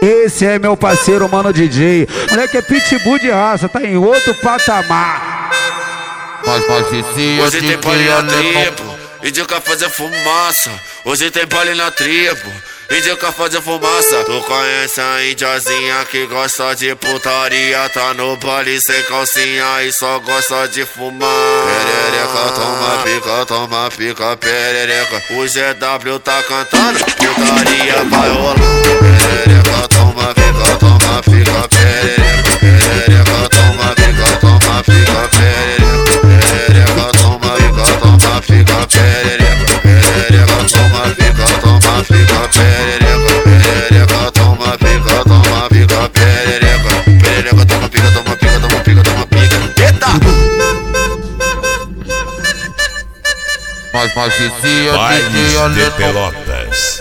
Esse é meu parceiro, mano DJ. Moleque é pitbull de raça, tá em outro patamar. Hoje tem baile na tribo, indica fazer fumaça. Hoje tem baile na tribo, indica fazer fumaça. Tu conhece a indiazinha que gosta de putaria, tá no baile sem calcinha e só gosta de fumar. Perereca, toma pica, perereca. O GW tá cantando, putaria vai rolar. Perereca, toma pica, perereca. Perereca, toma pica, perereca. Perereca, toma pica, perereca. Perereca, toma pica, perereca. Perereca, toma pica, perereca. Perereca, toma pica. Eita! Bailes de Pelotas.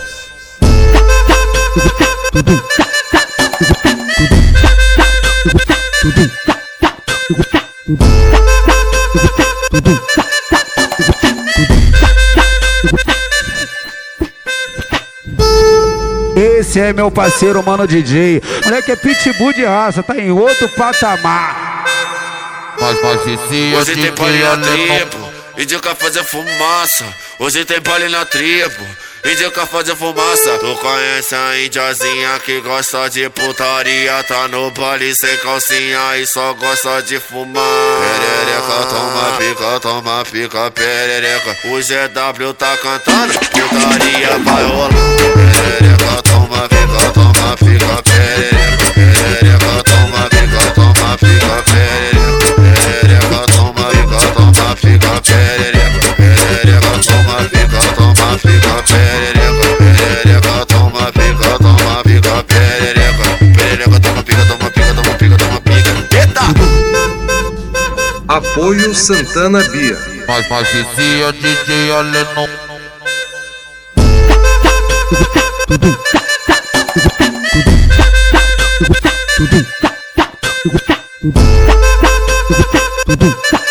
Esse é meu parceiro, mano DJ. Moleque é pitbull de raça, tá em outro patamar. Hoje tem baile na tribo, indica fazer fumaça. Hoje tem baile na tribo, indica fazer fumaça. Tu conhece a indiazinha que gosta de putaria, tá no baile sem calcinha e só gosta de fumar. Perereca, toma pica, perereca. O GW tá cantando, putaria vai rolar. Perereca, toma pica, perereca. Perereca, toma pica, perereca. Perereca, toma pica, perereca. Perereca, toma pica, perereca. Perereca, toma pica, perereca. Perereca, toma pica. Eita! Apoio Santana Bia. DJ Alenão. Tudo.